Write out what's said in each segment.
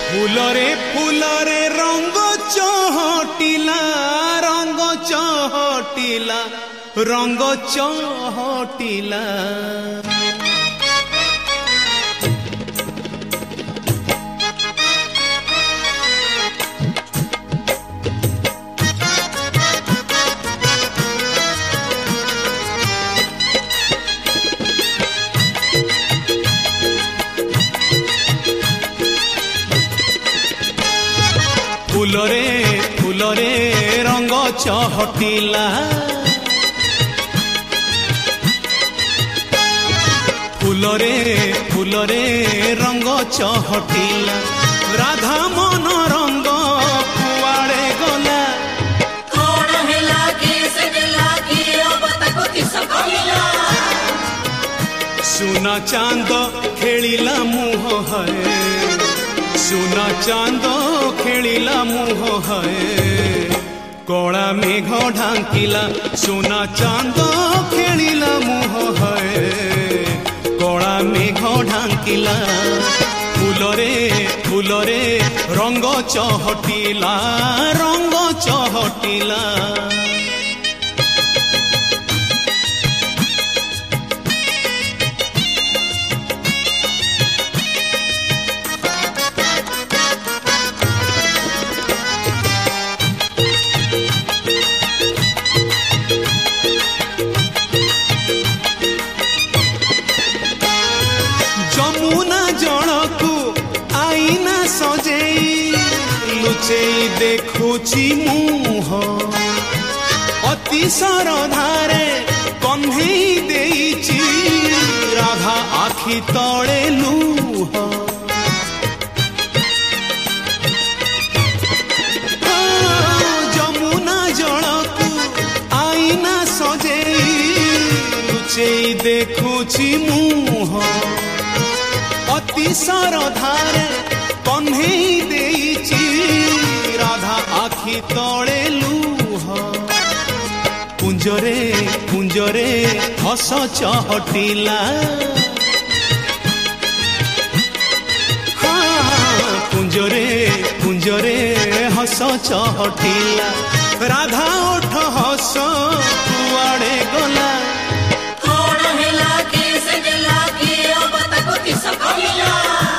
फूलरे रंग चहटिला रंग चहटिला रंग चहटिला फूलरे रंग चहटिला फूलरे रंग चहटिला राधा मन रंग कुआड़े गला कौन हेला कि सजला कि अब तक किस कहिला सुना चांद खेलिला मुह है सुना चांद खेलिला मुह है कला मेघ ढांकिला सुना चांद खेलिला मुह है कला मेघ ढांकिला फूलरे रंग चहटिला रंग चहटिला जमुना जड़कू आईना सजेई लुचेई देखुची मुह अति सरधारे कन्हेई देईची राधा आखि तले लुह जमुना जड़कू आईना सजेई लुचेई देखुची मुह अति सरधारे कन्हेई देईची राधा आखि तले लुह कुंजरे हस चहटिला कुंजरे हस चहटिला राधा ओठ हस कुआड़े गला कौन हेला कि सजला कि अब तक किस कहिला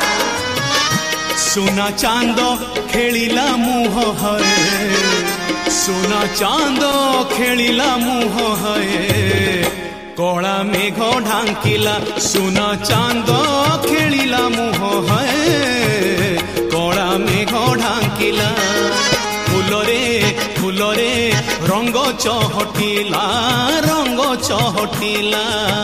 सोना चांद खेलिला मुह है सोना चांद खेलिला मुह है कला मेघ ढांकिला सोना चांद खेलिला मुह है कला मेघ ढांकिला फूलरे रंग चहटिला रंग चहटिला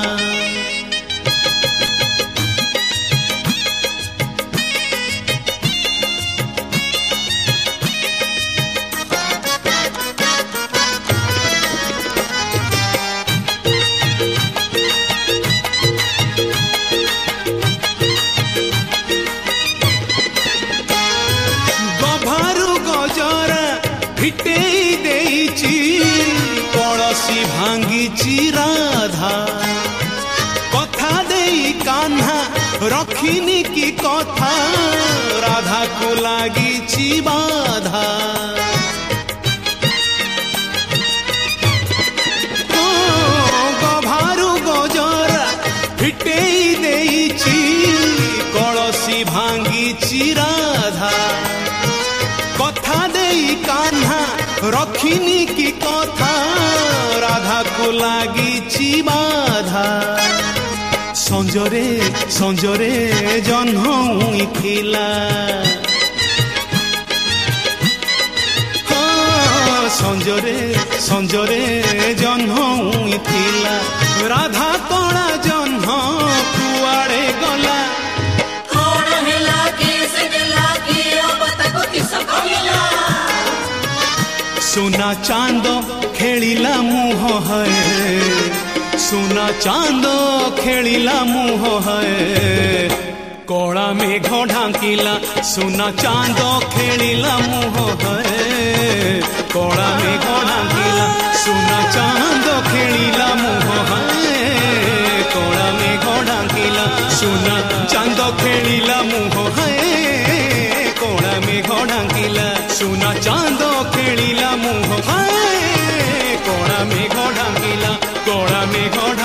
फिटेई देईची कलसी भांगीची राधा कथा देई कान्हा रखिनी की कथा राधा को लागिची बाधा गभारू गजरा फिटेई देईची कलसी भांगीची राधा कथा देई कान्हा रखिनी की कथा राधा को लागिची बाधा संजरे जह्न थिला संजरे जह्न थिला राधा कणा जह्न कुआड़े गला कौन हेला कि सजला कि अब तक किस कहिला सोना चांद खेलिला मुह है सोना चांद खेलिला मुह है कला मेघ ढांकिला सोना चांद खेलिला मुह है कला मेघ ढांकिला सोना चांद खेलिला मुह है कला मेघ ढांकिला सोना चांद खेलिला मुह है। सुना चांद खेलिला मुह हाय कोड़ा मेघ ढांकिला कोड़ा मेघ